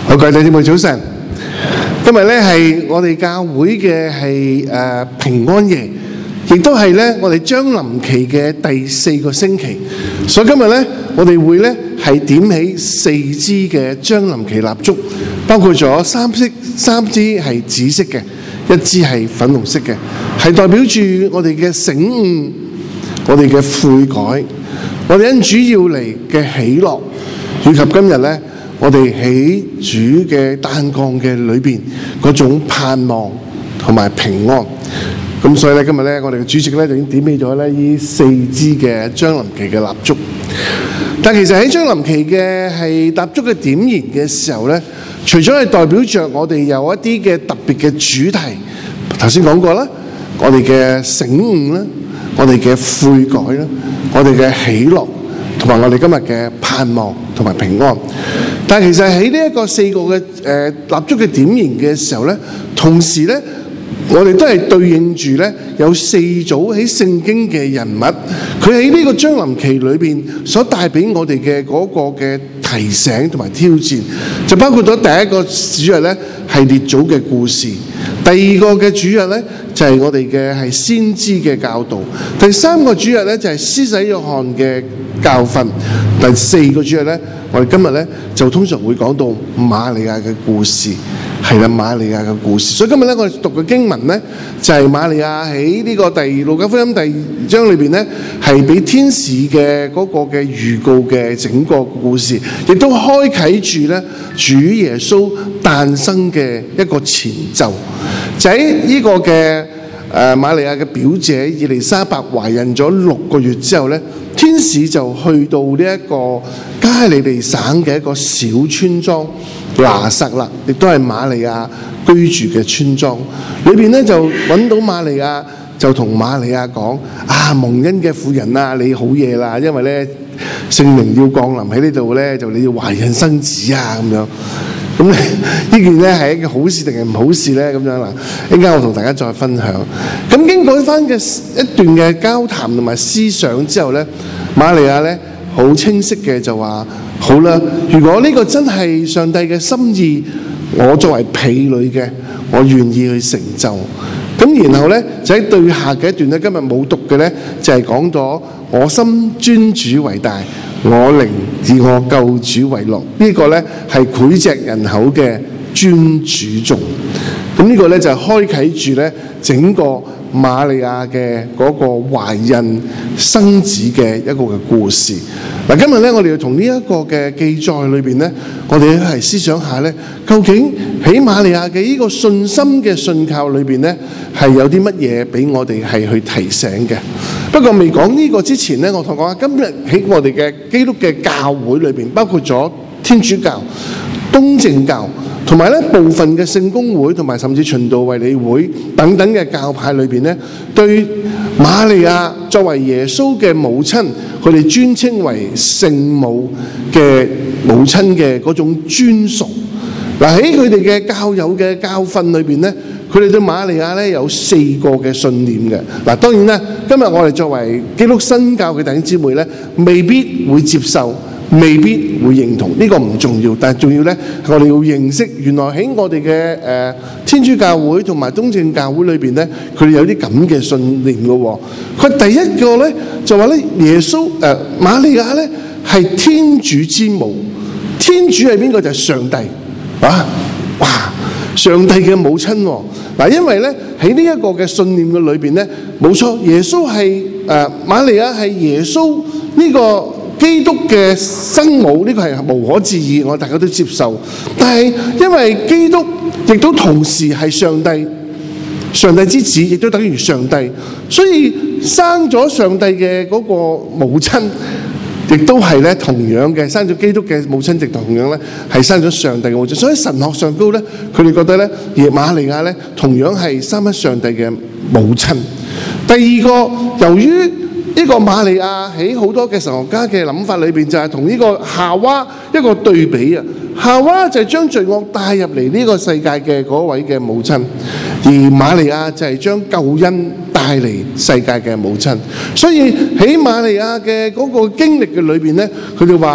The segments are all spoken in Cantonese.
好，各位弟兄姊妹早晨。今日咧係我哋教會嘅平安夜，亦都係咧我哋將臨期嘅第4個星期。所以今日咧我哋會咧係點起4支嘅將臨期蠟燭，包括咗3支係紫色嘅，1支係粉紅色嘅，係代表住我哋嘅醒悟、我哋嘅悔改、我哋因主要嚟嘅喜樂，以及今日咧我哋喺主嘅誕降嘅裏邊嗰種盼望同埋平安。咁所以咧今日咧我哋嘅主席咧就已經點起咗咧呢4支嘅將臨期嘅蠟燭。但其實喺將臨期嘅係蠟燭嘅點燃嘅時候咧，除咗係代表着我哋有一啲嘅特別嘅主題，頭先講過啦，我哋嘅醒悟啦，我哋嘅悔改啦，我哋嘅喜樂，同埋我哋今日嘅盼望同埋平安。但係其實喺呢一個4個嘅蠟燭嘅點燃嘅時候咧，同時咧我哋都係對應住咧有4組喺聖經嘅人物，佢喺呢個將臨期裏邊所帶俾我哋嘅嗰個嘅提醒同埋挑戰，就包括咗第一個主日咧係列祖嘅故事，第二個嘅主日咧就係我哋嘅係先知嘅教導，第3個主日咧就係施洗約翰嘅教訓，第4個主日咧我哋今日咧就通常會講到瑪利亞嘅故事。係啦，瑪利亞嘅故事。所以今日咧，我哋讀嘅經文咧，就係瑪利亞喺呢個路加福音第2章裏邊咧，係俾天使嘅嗰個嘅預告嘅整個故事，亦都開啟住咧主耶穌誕生嘅一個前奏。就喺呢個嘅瑪利亞嘅表姐以利沙伯懷孕咗6個月之後咧，天使就去到呢一個加利利省嘅一個小村莊拿撒勒，亦都係瑪利亞居住嘅村莊。裏邊咧就揾到瑪利亞，就同瑪利亞講：蒙恩嘅婦人啊，你好嘢啦！因為咧聖靈要降臨喺呢度咧，就你要懷孕生子啊咁樣。咁呢件咧係一個好事定係唔好事咧？咁樣啦，一陣間我同大家再分享。咁經過翻嘅一段嘅交談同埋思想之後咧，瑪利亞咧好清晰嘅就話：好啦，如果呢個真係上帝嘅心意，我作為婢女嘅，我願意去成就。咁然後咧就喺對下嘅一段咧，今日冇讀嘅咧，就係講咗我心尊主為大，我靈以我救主為樂。呢個咧係膾炙人口嘅尊主頌。咁呢個咧就開啟住咧整個瑪利亞嘅嗰個懷孕生子嘅一個嘅故事。嗱，今日咧我哋要從呢一個嘅記載裏邊咧，我哋係思想下咧，究竟喺瑪利亞嘅呢個信心嘅信靠裏邊咧，係有啲乜嘢俾我哋係去提醒嘅。不過未講呢個之前咧，我同你講下今日喺我哋嘅基督嘅教會裏邊，包括咗天主教、東正教，同埋咧部分嘅聖公會同埋甚至循道衛理會等等嘅教派裏邊咧，對瑪利亞作為耶穌嘅母親，佢哋尊稱為聖母嘅母親嘅嗰種尊崇。嗱，喺佢哋嘅教友嘅教訓裏邊咧，佢哋對瑪利亞咧有4個嘅信念嘅。嗱，當然啦，今日我哋作為基督新教嘅弟兄姊妹咧，未必會接受，未必會認同，呢個唔重要，但係重要咧，我哋要認識原來喺我哋嘅天主教會同埋東正教會裏邊咧，佢哋有啲咁嘅信念嘅喎。佢第一個咧就話咧，耶穌瑪利亞咧係天主之母，天主係邊個？就係上帝啊！哇，上帝嘅母親喎。嗱，因為咧喺呢一個嘅信念嘅裏邊咧，冇錯，耶穌係瑪利亞係耶穌呢個基督嘅生母，呢個係無可置疑，我大家都接受。但係因為基督亦都同時係上帝，上帝之子亦都等於上帝，所以生咗上帝嘅嗰個母親，亦都係咧同樣嘅生咗基督嘅母親，亦同樣咧係生咗上帝嘅母親。所以神學上高咧，佢哋覺得咧，瑪利亞咧同樣係生咗上帝嘅母親。第二個，由於呢個瑪利亞喺好多嘅神學家嘅諗法裏邊，就係同呢個夏娃一個對比啊。夏娃就係將罪惡帶入嚟呢個世界嘅嗰位嘅母親，而瑪利亞就係將救恩帶嚟世界嘅母親。所以喺瑪利亞嘅嗰個經歷嘅裏邊咧，佢哋話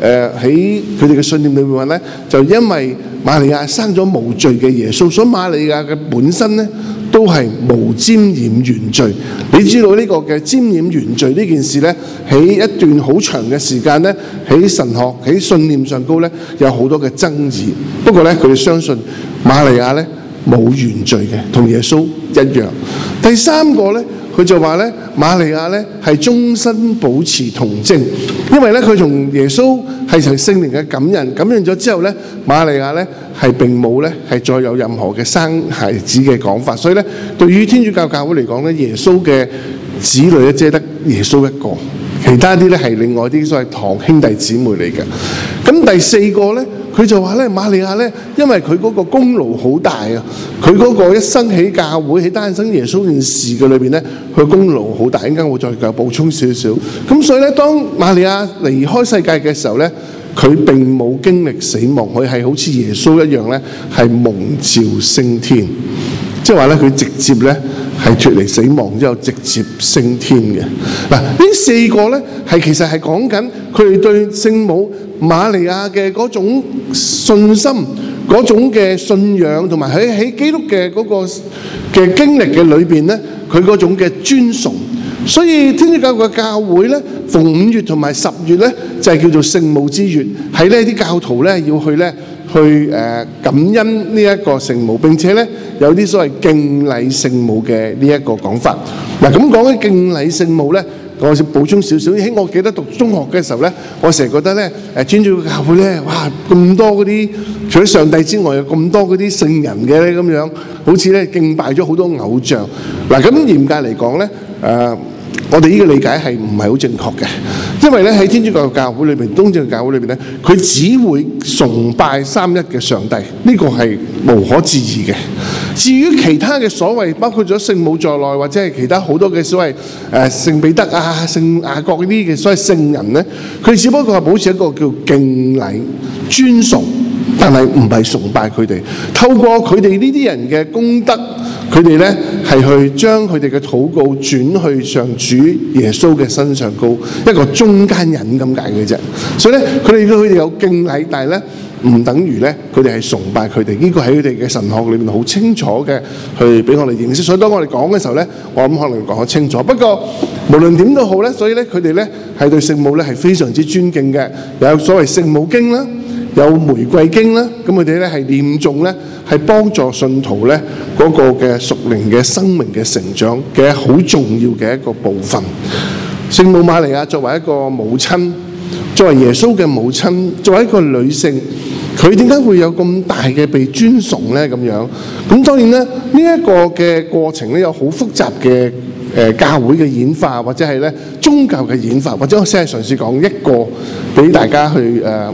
喺佢哋嘅信念裏面話咧，就因為瑪利亞生咗無罪嘅耶穌，所以瑪利亞嘅本身咧都係無沾染原罪。你知道呢個嘅沾染原罪呢件事咧，喺一段好長嘅時間咧，喺神學喺信念上高咧有好多嘅爭議。不過咧，佢哋相信瑪利亞咧冇原罪嘅，同耶穌一樣。第三個咧，佢就話咧，瑪利亞咧係終身保持童貞，因為咧佢同耶穌係從聖靈嘅感應咗之後咧，瑪利亞咧係並冇咧係再有任何嘅生孩子嘅講法，所以咧對於天主教教會嚟講咧，耶穌嘅子女咧只係得耶穌一個，其他啲咧係另外啲所謂堂兄弟姊妹嚟嘅。咁第四個咧，佢就話咧，瑪利亞咧，因為佢嗰個功勞好大啊，佢嗰個一生喺教會喺誕生耶穌件事嘅裏邊咧，佢功勞好大。陣間我再補充少少。咁所以咧，當瑪利亞離開世界嘅時候咧，佢並冇經歷死亡，佢係好似耶穌一樣咧，係蒙召升天。即係話咧，佢直接咧係脫離死亡之後，直接升天嘅。嗱，呢四個咧其實係講緊佢哋對聖母瑪利亞嘅嗰種信心、嗰種嘅信仰，同埋喺基督嘅嗰個嘅經歷嘅裏邊咧，佢嗰種嘅尊崇。所以天主教嘅教會咧，逢5月同埋10月咧，就係叫做聖母之月，喺呢啲教徒咧要去感恩呢一個聖母，並且咧有啲所謂敬禮聖母嘅呢一個講法。嗱，咁講起敬禮聖母咧，我要補充少少。喺我記得讀中學嘅時候咧，我成日覺得咧，天主教會咧，哇，咁多嗰啲除咗上帝之外，有咁多嗰啲聖人嘅咧，咁樣好似咧敬拜咗好多偶像。嗱，咁嚴格嚟講咧，我哋呢個理解係唔係好正確嘅？因為咧喺天主教教會裏邊、東正教會裏邊咧，佢只會崇拜三一嘅上帝，呢個係無可置疑嘅。至於其他嘅所謂，包括咗聖母在內，或者係其他好多嘅所謂聖彼得啊、聖雅各呢啲嘅所謂聖人咧，佢只不過係保持一個叫敬禮、尊崇，但係唔係崇拜佢哋。透過佢哋呢啲人嘅功德，佢哋咧係去將佢哋嘅禱告轉去上主耶穌嘅身上高，一個中間人咁解嘅啫。所以咧，佢哋有敬禮，但係咧唔等於咧佢哋係崇拜佢哋。呢個喺佢哋嘅神學裏面好清楚嘅，去俾我哋認識。所以當我哋講嘅時候咧，我諗可能講得清楚。不過無論點都好咧，所以咧佢哋咧係對聖母咧係非常之尊敬嘅。有所謂聖母經啦，有玫瑰經啦，咁佢哋咧係念誦咧，係幫助信徒咧嗰個嘅屬靈嘅生命嘅成長嘅好重要嘅一個部分。聖母瑪利亞作為一個母親，作為耶穌嘅母親，作為一個女性，佢點解會有咁大嘅被尊崇咧？咁樣咁當然咧，呢一個嘅過程咧有好複雜嘅教會嘅演化，或者係咧宗教嘅演化，或者我先係嘗試講一個俾大家去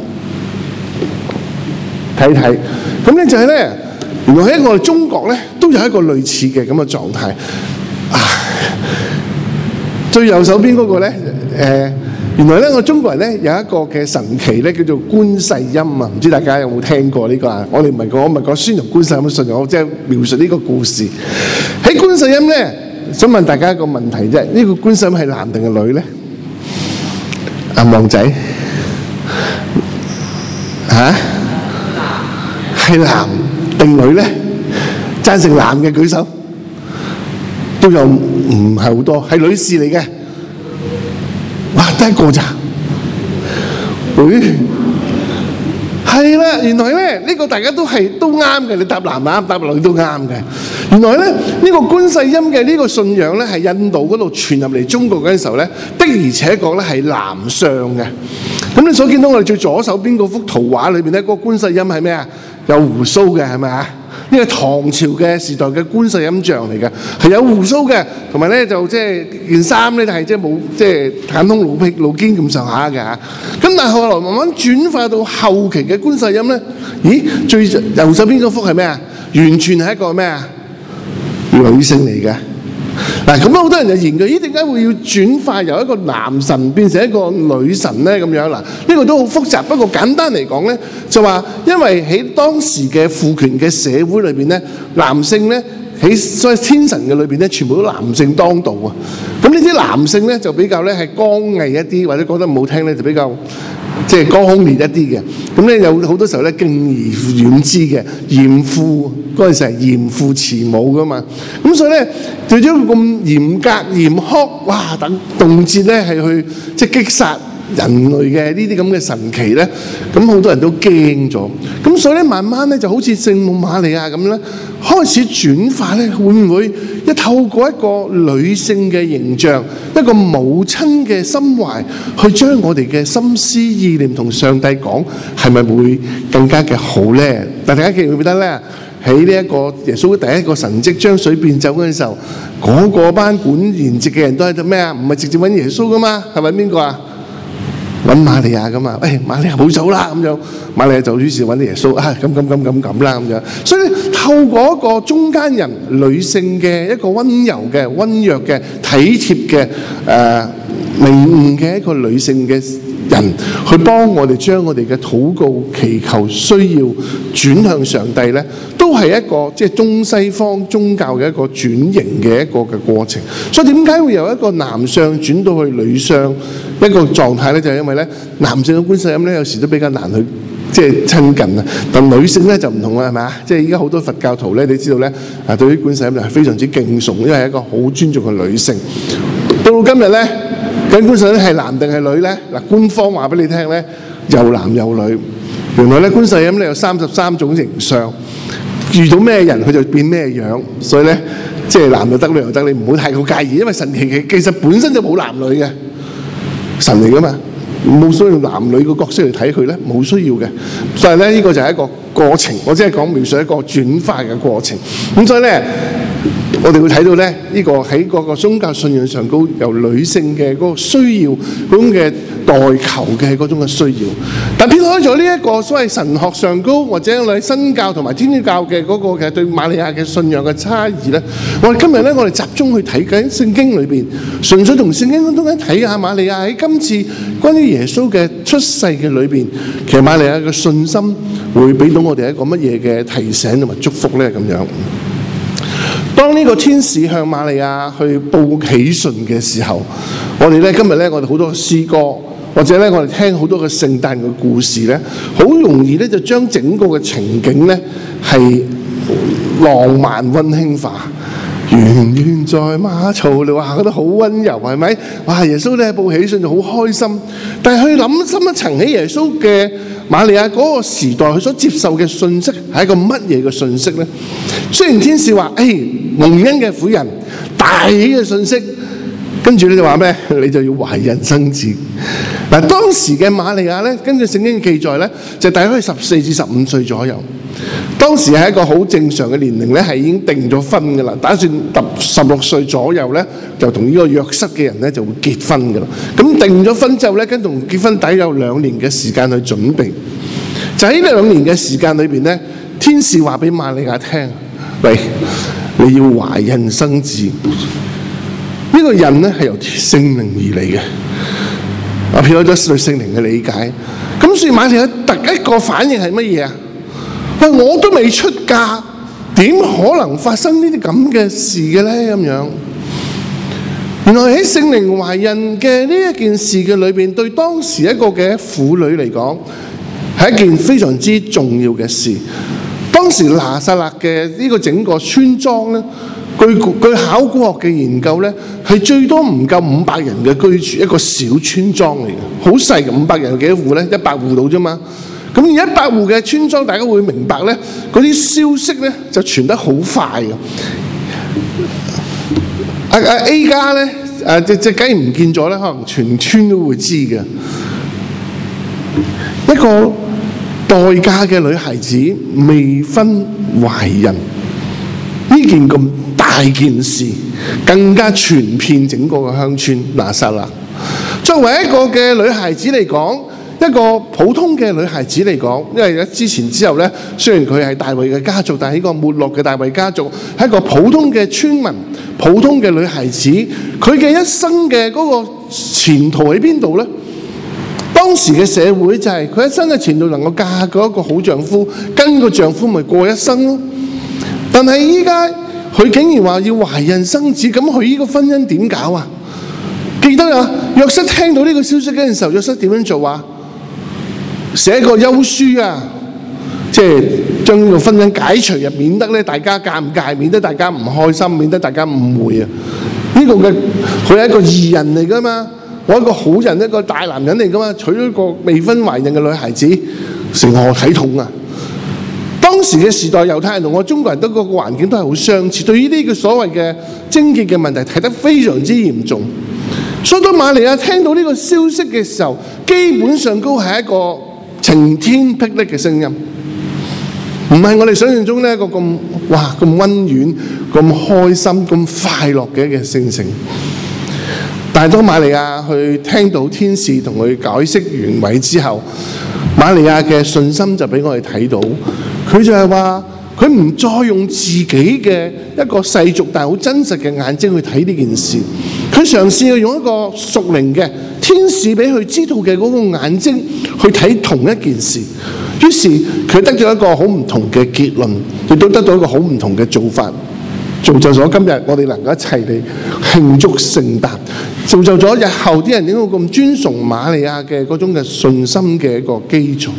睇睇。咁咧就係咧，原來喺我哋中國咧都有一個類似嘅咁嘅狀態。最右手邊嗰個咧，原來咧我中國人咧有一個嘅神奇咧叫做觀世音啊，唔知大家有冇聽過呢個啊？我唔係講宣揚觀世音嘅信仰，我即係描述呢個故事。喺觀世音咧，想問大家一個問題啫，呢個觀世音係男定係女咧？阿望仔嚇？係男定女咧？贊成男嘅舉手，都有唔係好多，係女士嚟嘅。哇，得一個咋？係啦，原來咧呢個大家都啱嘅，你答男啱，答女都啱嘅。原來咧呢個觀世音嘅呢個信仰咧係印度嗰度傳入嚟中國嗰陣時候咧，的而且確咧係男相嘅。咁你所見到我哋最左手邊嗰幅圖畫裏邊咧，嗰個觀世音係咩啊？有鬍鬚嘅係咪啊？呢個唐朝嘅時代嘅觀世音像嚟嘅，係有鬍鬚嘅，同埋咧就即係件衫咧係即係冇即係袒胸露肩咁上下嘅嚇。咁但係後來慢慢轉化到後期嘅觀世音咧，咦？最右手邊嗰幅係咩啊？完全係一個咩啊？女性嚟嘅。嗱，咁好多人就研究，咦，點解會要轉化由一個男神變成一個女神咧？咁樣嗱，呢個都好複雜。不過簡單嚟講咧，就話因為喺當時嘅父權嘅社會裏邊咧，男性咧喺所謂天神嘅裏邊咧，全部都男性當道啊。咁呢啲男性咧就比較咧係剛毅一啲，或者講得唔好聽咧就比較即係剛烈一啲嘅。咁咧有好多時候咧敬而遠之嘅，嚴父嗰陣時係嚴父慈母噶嘛。咁所以咧對咗咁嚴格嚴苛，哇！等動輒咧係去即係擊殺人類嘅呢啲咁嘅神奇咧，咁好多人都驚咗。咁所以咧慢慢咧就好似聖母瑪利亞咁咧，開始轉化咧，會唔會一透過一個女性嘅形象，一個母親嘅心懷，去將我哋嘅心思意念同上帝講，係咪會更加嘅好咧？但大家記唔記得咧？喺呢一個耶穌第一個神蹟將水變酒嗰陣時候，嗰個班管筵席嘅人都喺度咩啊？唔係直接揾耶穌噶嘛？係揾邊個啊？揾瑪利亞噶嘛？瑪利亞冇走啦咁樣，瑪利亞就於是揾耶穌啊，咁啦咁樣。所以透過一個中間人女性嘅一個溫柔嘅、溫弱嘅、體貼嘅、明悟嘅一個女性嘅人，去幫我哋將我哋嘅禱告、祈求、需要轉向上帝咧，都係一個即係中西方宗教嘅一個轉型嘅一個嘅過程。所以點解會由一個男相轉到去女相一個狀態咧？就係因為咧，男性嘅觀世音咧有時都比較難去即係親近啊，但女性咧就唔同啦，係咪啊？即係而家好多佛教徒咧，你知道咧對於觀世音係非常之敬崇，因為係一個好尊重嘅女性。到今日咧，究竟觀世音係男定係女咧？嗱，官方話俾你聽咧，有男有女。原來咧觀世音咧有33種形相，遇到咩人佢就變咩樣，所以咧即係男又得女又得，你唔好太過介意，因為神其實本身就冇男女嘅神嚟噶嘛，冇需要男女個角色嚟睇佢咧，冇需要嘅。所以咧呢個就係一個過程，我只係講描述一個轉化嘅過程。咁所以咧，我哋會睇到咧呢個喺嗰個宗教信仰上高，由女性嘅嗰個需要嗰種嘅代求嘅嗰種嘅需要，但撇開咗呢一個所謂神學上高或者我哋新教同埋天主教嘅嗰個嘅對瑪利亞嘅信仰嘅差異咧，我哋今日咧我哋集中去睇緊聖經裏邊，純粹同聖經中間睇下瑪利亞喺今次關於耶穌嘅出世嘅裏邊，其實瑪利亞嘅信心會俾到我哋一個乜嘢嘅提醒同埋祝福咧咁樣。當呢個天使向瑪利亞去報喜訊嘅時候，我哋咧今日咧我哋好多詩歌，或者咧我哋聽好多嘅聖誕嘅故事咧，好容易咧就將整個嘅情景咧係浪漫溫馨化。圓圓在馬槽，你話覺得好溫柔係咪？哇！耶穌咧報喜訊就好開心，但係去諗深一層，喺耶穌嘅瑪利亞嗰個時代，佢所接受嘅信息係一個乜嘢嘅信息咧？雖然天使話：蒙恩嘅婦人，大喜嘅信息，跟住咧就話咩？你就要懷孕生子。嗱，當時嘅瑪利亞咧，根據聖經記載咧，就大概14至15歲左右。當時係一個好正常嘅年齡咧，係已經定咗婚㗎啦，打算16歲左右咧，就同呢個約瑟嘅人咧就會結婚㗎啦。咁定咗婚之後咧，跟同結婚底有2年嘅時間去準備。就喺呢2年嘅時間裏邊咧，天使話俾瑪利亞聽：喂，你要懷孕生子。呢個人咧係由聖靈而嚟嘅。我撇開咗對聖靈嘅理解，咁所以瑪利亞第一個反應係乜嘢啊？喂，我都未出嫁，點可能發生呢啲咁嘅事嘅咧？咁樣，原來喺聖靈懷孕嘅呢一件事嘅裏邊，對當時一個嘅婦女嚟講，係一件非常之重要嘅事。當時拿撒勒嘅呢個整個村莊咧，據考古學嘅研究咧，係最多唔夠500人嘅居住，一個小村莊嚟嘅，好細嘅。500人有幾多戶咧？100戶到啫嘛。咁而100戶嘅村莊，大家會明白咧，嗰啲消息咧就傳得好快嘅。A 家咧，隻雞唔見咗咧，可能全村都會知嘅。一個待嫁嘅女孩子未婚懷孕，呢件咁大件事，更加傳遍整個嘅鄉村拿撒勒。作為一個嘅女孩子嚟講，一個普通嘅女孩子嚟講，因為之前之後咧，雖然佢係大衛嘅家族，但係呢個沒落嘅大衛家族係一個普通嘅村民，普通嘅女孩子，佢嘅一生嘅嗰個前途喺邊度咧？當時嘅社會就係佢一生嘅前途能夠嫁過一個好丈夫，跟個丈夫咪過一生咯。但係依家佢竟然話要懷孕生子，咁佢呢個婚姻點搞啊？記得啊，約瑟聽到呢個消息嗰陣時候，約瑟點樣做啊？寫個休書啊，即係將呢個婚姻解除，免得咧大家尷尬，免得大家唔開心，免得大家誤會啊！呢個嘅佢係一個義人嚟噶嘛，我一個好人，一個大男人嚟噶嘛，娶咗一個未婚懷孕嘅女孩子，成何體統啊！當時嘅時代，猶太人同我中國人都個環境都係好相似，對於呢個所謂嘅貞潔嘅問題睇得非常之嚴重。所以當瑪利亞聽到呢個消息嘅時候，基本上都係一個晴天霹靂嘅聲音，唔係我哋想象中呢一個咁溫軟、咁開心、咁快樂嘅一個聲聲。但係當瑪利亞去聽到天使同佢解釋原委之後，瑪利亞嘅信心就俾我哋睇到，佢就係話佢唔再用自己嘅一個世俗但係好真實嘅眼睛去睇呢件事，佢嘗試去用一個屬靈嘅天使俾佢知道嘅嗰個眼睛去睇同一件事。於是佢得咗一個好唔同嘅結論，亦都得到一個好唔同嘅做法，造就咗今日我哋能夠一齊嚟慶祝聖誕，造就咗日後啲人點解咁尊崇瑪利亞嘅嗰種嘅信心嘅一個基礎。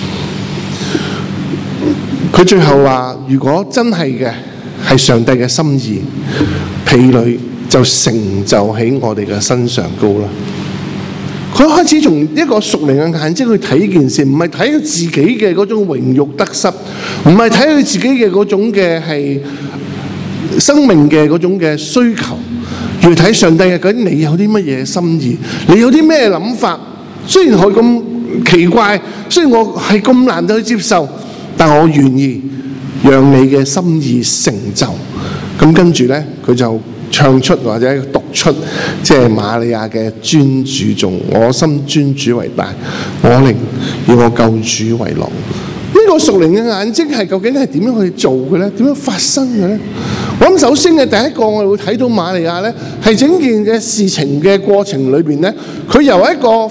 佢最後話：如果真係嘅係上帝嘅心意，婢女就成就喺我哋嘅身上高啦。佢開始從一個屬靈嘅眼睛去睇呢件事，唔係睇佢自己嘅嗰種榮辱得失，唔係睇佢自己嘅嗰種嘅係生命嘅嗰種嘅需求，而係睇上帝嘅究竟你有啲乜嘢心意，你有啲咩諗法？雖然佢咁奇怪，雖然我係咁難去接受，但我願意讓你嘅心意成就。咁跟住咧，佢就唱出或者讀出，即係瑪利亞嘅尊主頌，我心尊主為大，我靈以我救主為樂。呢個屬靈嘅眼睛係究竟係點樣去做嘅咧？點樣發生嘅咧？我諗首先嘅第一個我哋會睇到瑪利亞咧，係整件嘅事情嘅過程裏邊咧，佢由一個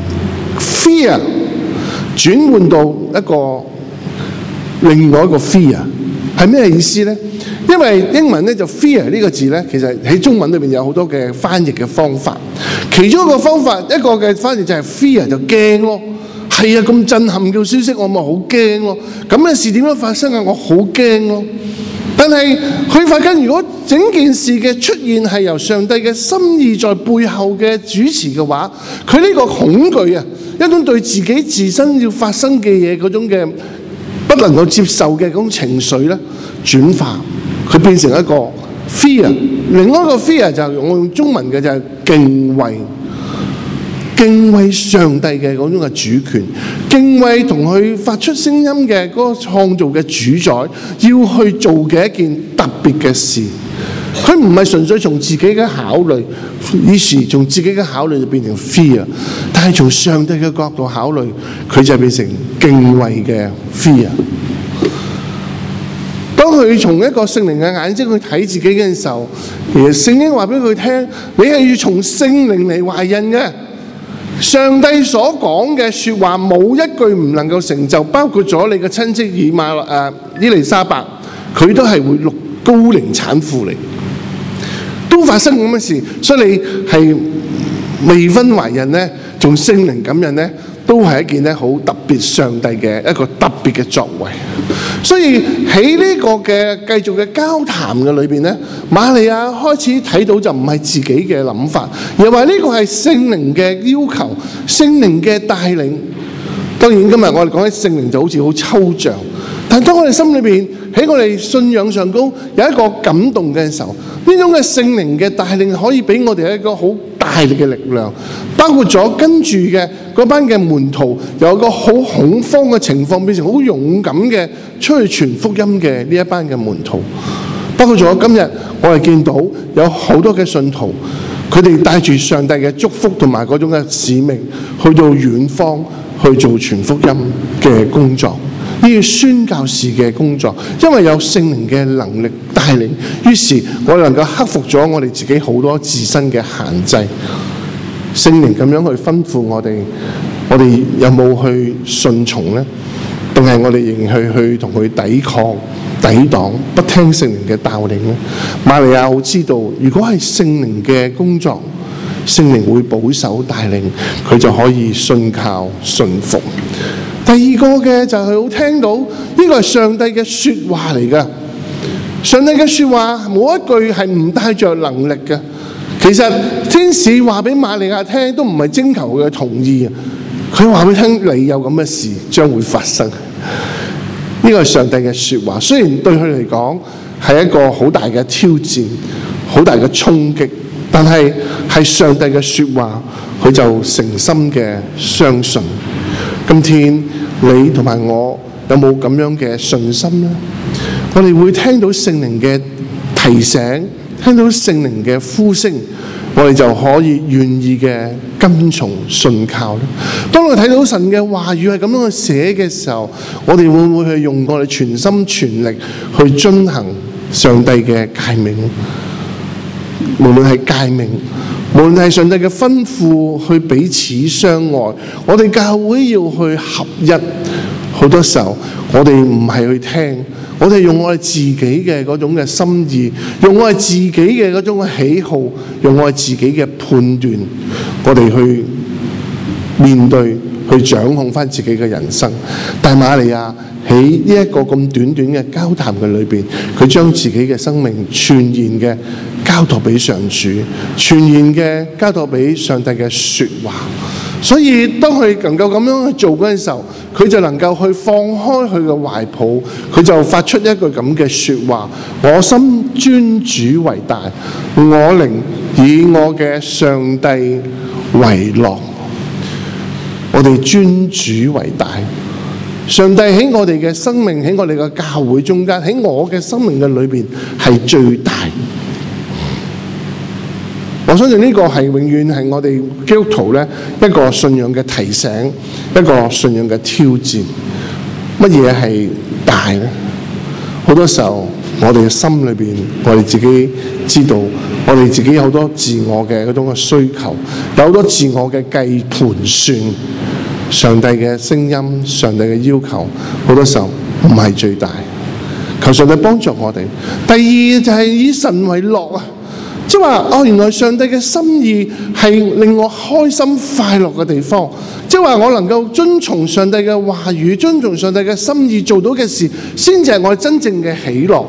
fear 轉換到一個另外一個 fear， 係咩意思咧？因為英文咧就 fear 呢個字咧，其實喺中文裏邊有好多嘅翻譯嘅方法。其中一個方法，一個嘅翻譯就係 fear 就驚咯。係啊，咁震撼嘅消息，我咪好驚咯。咁嘅事點樣發生啊？我好驚咯。但係佢發覺，如果整件事嘅出現係由上帝嘅心意在背後嘅主持嘅話，佢呢個恐懼啊，一種對自己自身要發生嘅嘢嗰種嘅不能夠接受嘅嗰種情緒咧，轉化。佢變成一個 fear， 另外一個 fear 就我用中文嘅就係敬畏，敬畏上帝嘅嗰種嘅主權，敬畏同佢發出聲音嘅嗰個創造嘅主宰要去做嘅一件特別嘅事。佢唔係純粹從自己嘅考慮，於是從自己嘅考慮就變成 fear， 但係從上帝嘅角度考慮，佢就變成敬畏嘅 fear。當佢從一個聖靈嘅眼睛去睇自己嘅時候，其實聖經話俾佢聽，你係要從聖靈嚟懷孕嘅。上帝所講嘅說話冇一句唔能夠成就，包括咗你嘅親戚伊麗莎白，佢都係會錄高齡產婦嚟，都發生咁嘅事。所以你係未婚懷孕咧，從聖靈感孕咧，都係一件咧好特別上帝嘅一個特別嘅作為。所以喺呢個嘅繼續嘅交談嘅裏邊咧，瑪利亞開始睇到就唔係自己嘅諗法，而話呢個係聖靈嘅要求，聖靈嘅帶領。當然今日我哋講起聖靈就好似好抽象，但當我哋心裏邊喺我哋信仰上高有一個感動嘅時候，呢種嘅聖靈嘅帶領可以俾我哋一個好大力嘅力量，包括咗跟住嘅嗰班嘅門徒有一個好恐慌嘅情況，變成好勇敢嘅出去傳福音嘅呢一班嘅門徒，包括咗今日我哋見到有好多嘅信徒，佢哋帶住上帝嘅祝福同埋嗰種嘅使命，去到遠方去做傳福音嘅工作，呢個宣教士嘅工作，因為有聖靈嘅能力帶領，於是我哋能夠克服咗我哋自己好多自身嘅限制。聖靈咁樣去吩咐我哋有冇去順從呢？定係我哋仍然去同佢抵抗， 抵擋，不聽聖靈嘅帶領咧？瑪利亞好知道，如果係聖靈嘅工作，聖靈會保守帶領，佢就可以信靠順服。第二個嘅就係好聽到呢個係上帝嘅說話嚟㗎。上帝嘅說話冇一句係唔帶着能力嘅。其實天使話俾瑪利亞聽都唔係徵求佢嘅同意啊，佢話俾聽你有咁嘅事將會發生。呢個係上帝嘅說話，雖然對佢嚟講係一個好大嘅挑戰，好大嘅衝擊，但係上帝嘅說話，佢就誠心嘅相信。今天你同埋我有冇咁樣嘅信心呢？我哋會聽到聖靈嘅提醒，聽到聖靈嘅呼聲，我哋就可以願意嘅跟從信靠咧。當我哋睇到神嘅話語係咁樣去寫嘅時候，我哋會唔會去用我哋全心全力去遵行上帝嘅誡命？無論係誡命，無論係上帝嘅吩咐，去彼此相愛。我哋教會要去合一，好多時候我哋唔係去聽，我哋用我哋自己嘅嗰種嘅心意，用我哋自己嘅嗰種嘅喜好，用我哋自己嘅判斷，我哋去面對，去掌控翻自己嘅人生。但瑪利亞喺呢一個咁短短嘅交談嘅裏邊，佢將自己嘅生命全然嘅交託俾上主，全然嘅交託俾上帝嘅說話。所以當佢能夠咁樣去做嗰陣時候，佢就能夠去放開佢嘅懷抱，佢就發出一句咁嘅說話：我心尊主為大，我靈以我嘅上帝為樂。我哋尊主為大，上帝喺我哋嘅生命，喺我哋嘅教會中間，喺我嘅生命嘅裏邊係最大。我相信呢個係永遠係我哋基督徒咧一個信仰嘅提醒，一個信仰嘅挑戰。乜嘢係大咧？好多時候我哋嘅心裏邊，我哋自己知道，我哋自己有好多自我嘅嗰種嘅需求，有好多自我嘅計盤算。上帝嘅聲音，上帝嘅要求，好多時候唔係最大。求上帝幫助我哋。第二就係以神為樂啊！即係話原來上帝嘅心意係令我開心快樂嘅地方。即係話我能夠遵從上帝嘅話語，遵從上帝嘅心意做到嘅事，先至係我真正嘅喜樂。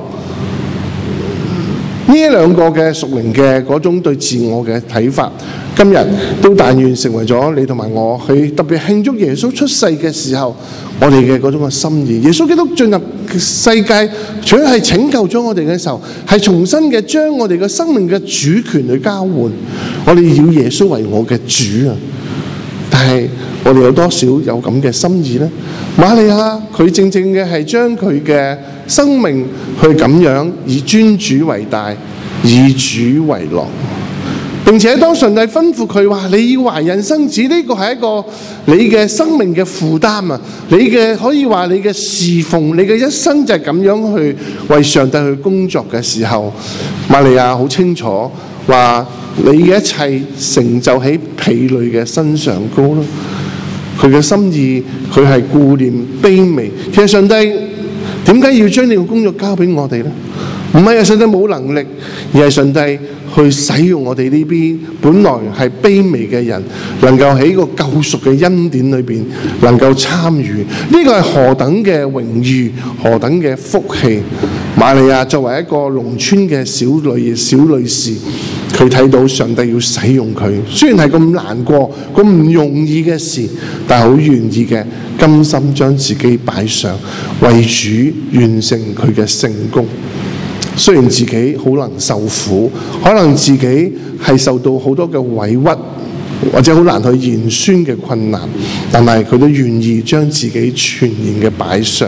呢兩個嘅屬靈嘅嗰種對自我嘅睇法，今日都但願成為咗你同埋我去特別慶祝耶穌出世嘅時候，我哋嘅嗰種嘅心意。耶穌基督進入世界，除咗係拯救咗我哋嘅時候，係重新嘅將我哋嘅生命嘅主權去交換。我哋要耶穌為我嘅主啊！但係我哋有多少有咁嘅心意呢？瑪利亞佢正正嘅係將佢嘅生命去咁樣以尊主為大，以主為樂。並且當上帝吩咐佢話你要懷孕生子，呢個係一個你嘅生命嘅負擔啊！你嘅可以話你嘅侍奉，你嘅一生就係咁樣去為上帝去工作嘅時候，瑪利亞好清楚話你嘅一切成就喺婢女嘅身上高咯。佢嘅心意，佢係顧念卑微。其實上帝點解要將呢個工作交俾我哋呢？唔係上帝冇能力，而係上帝去使用我哋呢邊本來係卑微嘅人，能夠喺個救贖嘅恩典裏邊能夠參與。呢個係何等嘅榮譽，何等嘅福氣！瑪利亞作為一個農村嘅小女士，佢睇到上帝要使用佢，雖然係咁難過、咁唔容易嘅事，但係好願意嘅，甘心將自己擺上，為主完成佢嘅成功。雖然自己好能受苦，可能自己係受到好多嘅委屈，或者好難去言宣嘅困難，但係佢都願意將自己全然嘅擺上。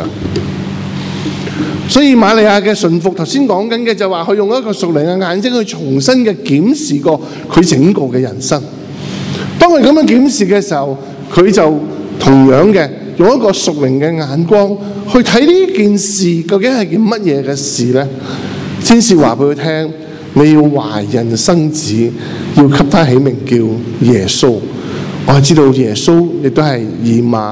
所以瑪利亞嘅順服，頭先講緊嘅就話佢用一個屬靈嘅眼睛去重新嘅檢視過佢整個嘅人生。當佢咁樣檢視嘅時候，佢就同樣嘅用一個屬靈嘅眼光去睇呢件事究竟係件乜嘢嘅事呢？天使話俾佢聽，你要懷孕生子，要給他起名叫耶穌。我係知道耶穌亦都係以馬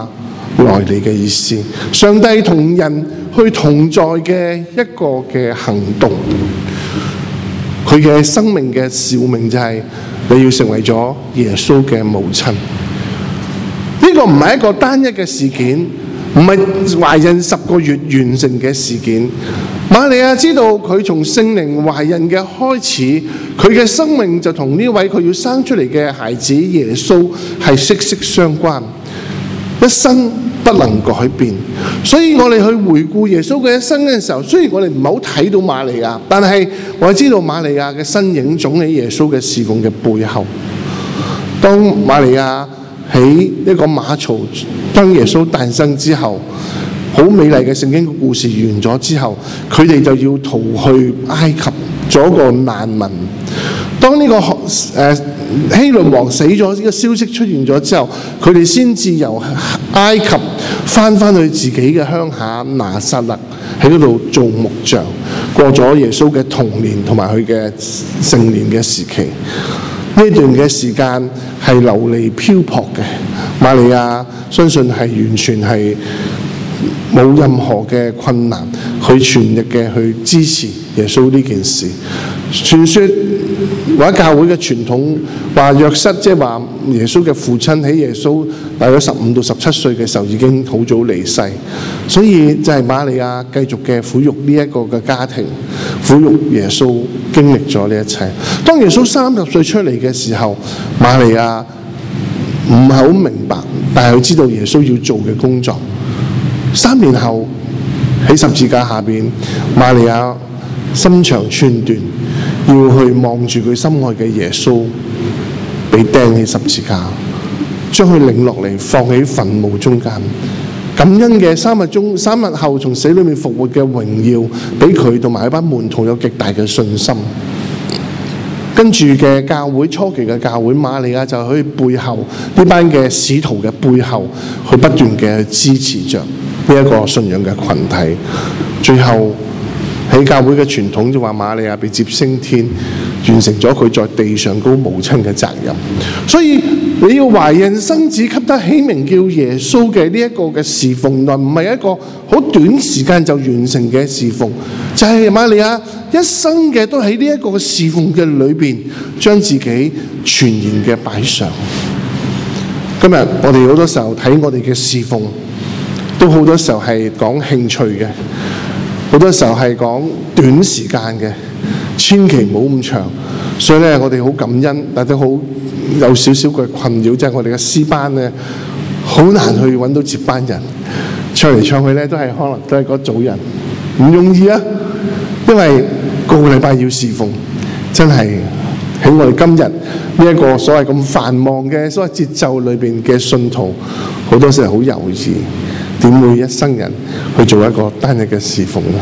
來嚟嘅意思。上帝同人去同在嘅一個嘅行動，佢嘅生命嘅召命就係你要成為咗耶穌嘅母親。呢個唔係一個單一嘅事件，唔係懷孕10個月完成嘅事件。瑪利亞知道佢從聖靈懷孕嘅開始，佢嘅生命就同呢位佢要生出嚟嘅孩子耶穌係息息相關，一生不能改變。所以我哋去回顧耶穌嘅一生嘅時候，雖然我哋唔係好睇到瑪利亞，但係我知道瑪利亞嘅身影總喺耶穌嘅侍奉嘅背後。當瑪利亞喺一個馬槽當耶穌誕生之後，好美麗嘅聖經故事完咗之後，佢哋就要逃去埃及做一個難民。當呢個希律王死咗呢個消息出現咗之後，佢哋先至由埃及翻去自己嘅鄉下拿撒勒，喺嗰度做木匠，過咗耶穌嘅童年同埋佢嘅成年嘅時期。呢段嘅時間係流離漂泊嘅，瑪利亞相信係完全係冇任何嘅困難，佢全力嘅去支持耶穌呢件事。傳說或者教會嘅傳統話約瑟，即係話耶穌嘅父親，喺耶穌大約15到17歲嘅時候已經好早離世，所以就係瑪利亞繼續嘅撫育呢一個嘅家庭，撫育耶穌經歷咗呢一切。當耶穌30歲出嚟嘅時候，瑪利亞唔係好明白，但係佢知道耶穌要做嘅工作。3年後喺十字架下邊，瑪利亞心腸寸斷，要去望住佢心愛嘅耶穌被釘喺十字架，將佢領落嚟放喺墳墓中間。感恩嘅3日後從死裏面復活嘅榮耀，俾佢同埋一班門徒有極大嘅信心。跟住嘅教會，初期嘅教會，瑪利亞就喺背後呢班嘅使徒嘅背後，去不斷嘅支持着呢一個信仰嘅群體。最後喺教會嘅傳統就話瑪利亞被接升天，完成咗佢在地上高母親嘅責任。所以你要懷孕生子，給得起名叫耶穌嘅呢一個嘅侍奉，原來唔係一個好短時間就完成嘅侍奉，就係瑪利亞一生嘅都喺呢一個侍奉嘅裏邊，將自己全然嘅擺上。今日我哋好多時候睇我哋嘅侍奉，都好多時候係講興趣嘅，好多時候係講短時間嘅，千祈唔好咁長。所以咧，我哋好感恩，但都好有少少嘅困擾，即係我哋嘅詩班咧，好難去揾到接班人，唱嚟唱去咧都係可能都係嗰組人，唔容易啊！因為個個禮拜要侍奉，真係喺我哋今日呢一個所謂咁繁忙嘅所謂節奏裏邊嘅信徒，好多時候好猶豫，點會一生人去做一個單日嘅侍奉呢？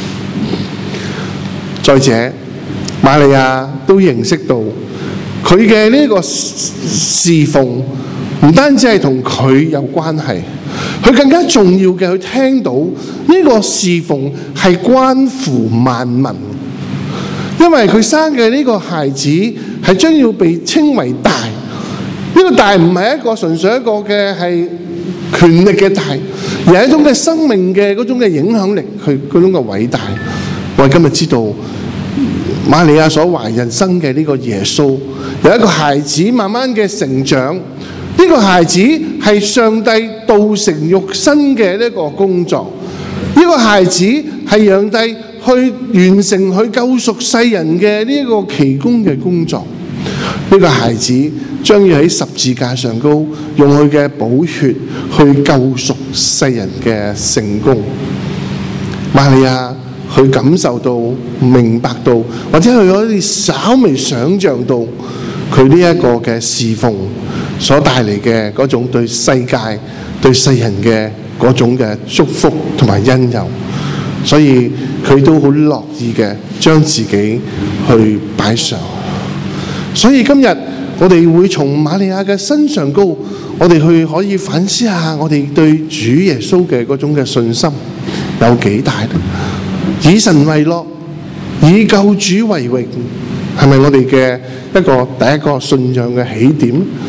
再者，瑪利亞都認識到佢嘅呢個侍奉唔單止係同佢有關係，佢更加重要嘅，佢聽到呢個侍奉係關乎萬民，因為佢生嘅呢個孩子係將要被稱為大。呢個大唔係一個純粹一個嘅係權力嘅大，而係一種嘅生命嘅嗰種嘅影響力，佢嗰種嘅偉大。我哋今日知道瑪利亞所懷孕生嘅呢個耶穌，有一個孩子慢慢嘅成長。呢個孩子係上帝道成肉身嘅呢個工作。呢個孩子係上帝去完成佢救贖世人嘅呢個奇功嘅工作。呢個孩子將要喺十字架上高用佢嘅寶血去救贖世人嘅成功。瑪利亞佢感受到、明白到，或者佢可以稍微想像到佢呢一個嘅侍奉所帶嚟嘅嗰種對世界、對世人嘅嗰種嘅祝福同埋恩佑，所以佢都好樂意嘅將自己去擺上。所以今日我哋會從瑪利亞嘅身上高，我哋去可以反思下我哋對主耶穌嘅嗰種嘅信心有幾大呢？以神為樂，以救主為榮，係咪我哋嘅第一個信仰嘅起點？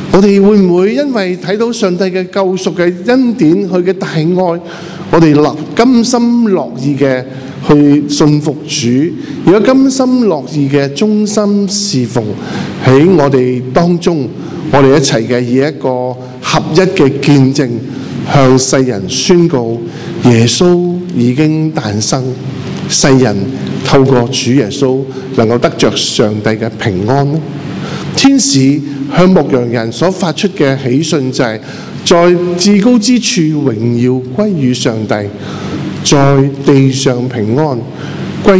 我哋會唔會因為睇到上帝嘅救贖嘅恩典，佢嘅大愛，我哋甘心樂意嘅去信服主，如果甘心樂意嘅忠心侍奉喺我哋當中，我哋一齊嘅以一個合一嘅見證，向世人宣告耶穌已經誕生，世人透過主耶穌能夠得着上帝嘅平安呢？天使向牧羊人所發出嘅喜訊就係，在至高之處榮耀歸於上帝，在地上平安